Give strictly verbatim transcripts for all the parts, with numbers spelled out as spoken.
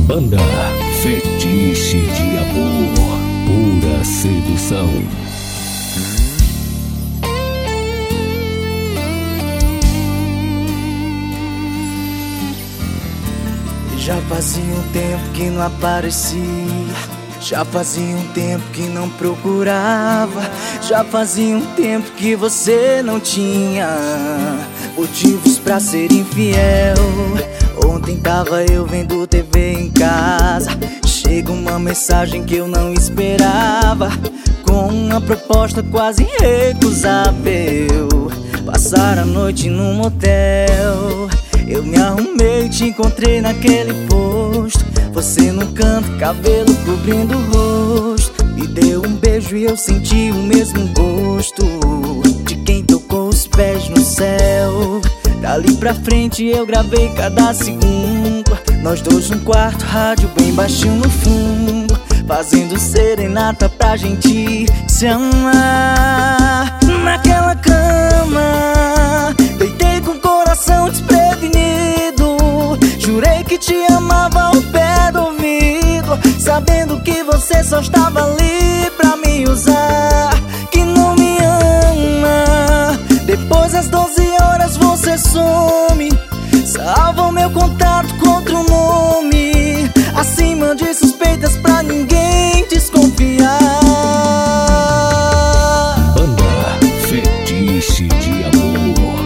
Banda Fetiche de Amor, pura sedução. Já fazia um tempo que não aparecia, já fazia um tempo que não procurava, já fazia um tempo que você não tinha motivos pra ser infiel. Ontem tava eu vendo T V em casa, chega uma mensagem que eu não esperava, com uma proposta quase irrecusável: passar a noite num motel. Eu me arrumei, te encontrei naquele posto, você num canto, cabelo cobrindo o rosto. Me deu um beijo e eu senti o mesmo gosto de quem tocou os pés no céu. Dali pra frente eu gravei cada segundo, nós dois num quarto, rádio bem baixinho no fundo, fazendo serenata pra gente se amar. Naquela cama, deitei com o coração desprevenido, jurei que te amava ao pé do ouvido, sabendo que você só estava ali pra me usar, que não me ama. Depois das doze horas você some, salva o meu contato contra o nome, acima de suspeitas pra ninguém desconfiar. Banda Fetiche de Amor.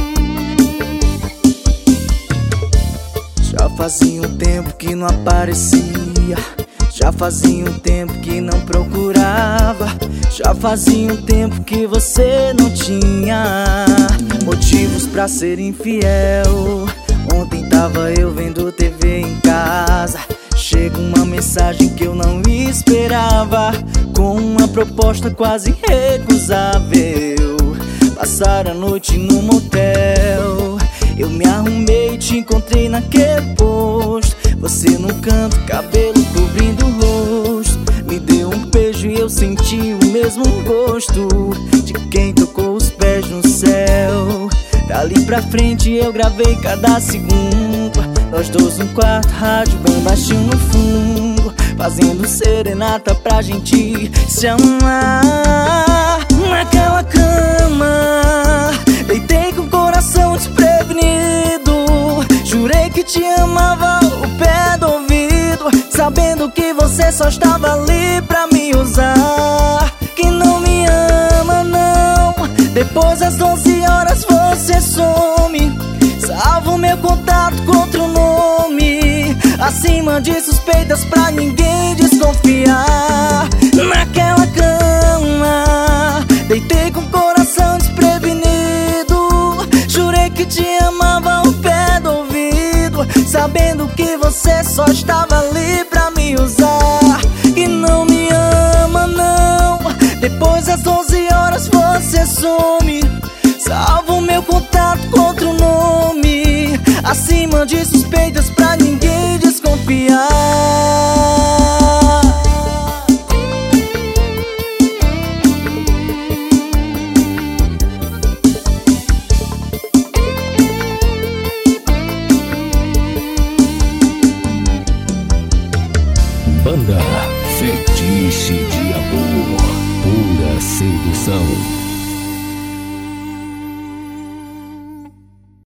Já fazia um tempo que não aparecia, já fazia um tempo que não procurava, já fazia um tempo que você não tinha motivos pra ser infiel. Ontem tava eu vendo T V em casa, chega uma mensagem que eu não esperava, com uma proposta quase irrecusável: passar a noite num motel. Eu me arrumei, te encontrei naquele posto, você num canto, cabelo cobrindo o rosto. Me deu um beijo e eu senti o mesmo gosto de quem tocou os pés no céu. Dali pra frente eu gravei cada segundo, nós dois num quarto, rádio bem baixinho no fundo, fazendo serenata pra gente se amar. Naquela cama, deitei com o coração desprevenido, jurei que te amava ao pé do ouvido, sabendo que você só estava ali pra me usar, que não me ama não. Depois das doze horas você some, salva o meu contato contra o nome, acima de suspeitas pra ninguém desconfiar. Naquela cama, deitei com o coração desprevenido, jurei que te amava ao pé do ouvido, sabendo que você só estava ali pra me usar, que não me ama não. Depois das doze horas você some, salva o meu contato contra o